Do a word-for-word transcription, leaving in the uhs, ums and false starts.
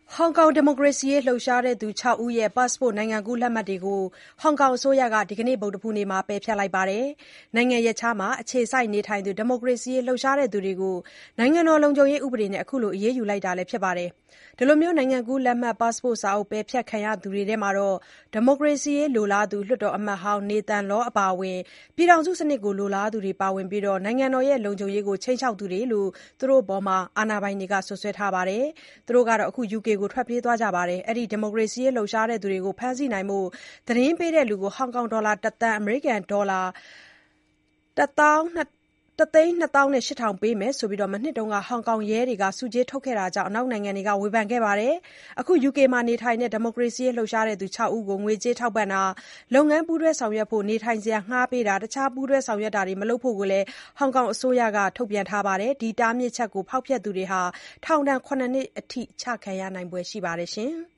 ဟောင်ကောင်ဒီမိုကရေစီရေးလှုပ်ရှားသူ ၆ ဦးရဲ့ ပတ်စ်ပို့နိုင်ငံကူးလက်မှတ်တွေကို ဟောင်ကောင်အစိုးရက ဒီနေ့ ဗုဒ္ဓဟူးနေ့မှာ ပယ်ဖျက်လိုက်ပါတယ်။ နိုင်ငံရပ်ခြားမှာ အခြေစိုက်နေထိုင်သူ ဒီမိုကရေစီရေးလှုပ်ရှားသူတွေကို နိုင်ငံတော်လုံခြုံရေးဥပဒေနဲ့ အခုလို အရေးယူလိုက်တာလည်းဖြစ်ပါတယ်။ ဒီလို နိုင်ငံကူးလက်မှတ် ပတ်စ်ပို့စာအုပ် ပယ်ဖျက်ခံရသူတွေထဲမှာ ဒီမိုကရေစီရေးလိုလားသူ လွှတ်တော်အမတ်ဟောင်း Nathan Law အပါအဝင် ပြည်ထောင်စုစနစ်ကိုလိုလားသူတွေပါဝင်ပြီး နိုင်ငံတော်လုံခြုံရေးကို ခြိမ်းခြောက်သူတွေလို့ သူတို့အပေါ် အာဏာပိုင်တွေက စွပ်စွဲထားပါတယ်။ သူတို့ဟာ အခု ယူကေကို ထွက်ပြေးသွားကြပါတယ်။ အဲဒီ ဒီမိုကရေစီရေးလှုပ်ရှားသူတွေကို ဖမ်းဆီးနိုင်ဖို့ သတင်းပေးတဲ့လူကို ဟောင်ကောင်ဒေါ်လာ တစ်သန်း (အမေရိကန်ဒေါ်လာ ၁၂၈,၀၀၀) ပေးမယ်လို့ မနှစ်က ဟောင်ကောင်ရဲတွေက ဆုကြေးထုတ်ခဲ့တာကြောင့် အနောက်နိုင်ငံတွေက ဝေဖန်ခဲ့ပါတယ်။ အခု ယူကေမှာနေထိုင်တဲ့ ဒီမိုကရေစီရေးလှုပ်ရှားသူ ၆ ဦးကို ငွေကြေးထောက်ပံ့တာ၊ လုပ်ငန်းပူးတွဲဆောင်ရွက်ဖို့ နေထိုင်စရာငှားပေးတာ၊ တခြားပူးတွဲဆောင်ရွက်တာတွေ မလုပ်ဖို့လည်း ဟောင်ကောင်အစိုးရက ထုတ်ပြန်ထားပါတယ်။ ဒီတားမြစ်ချက်ကို ဖောက်ဖျက်သူတွေဟာ ထောင်ဒဏ် ခုနစ်နှစ်အထိ ချခံရနိုင်ဖွယ်ရှိပါတယ်။